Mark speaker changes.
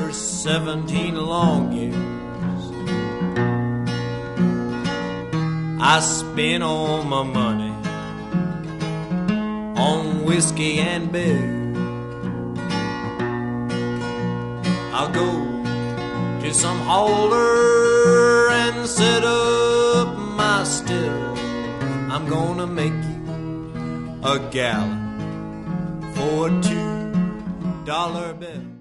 Speaker 1: for 17 long years. I spent all my money on whiskey and beer. I'll go to some hauler and set up my still. I'm gonna make you a gallon for a $2 bill.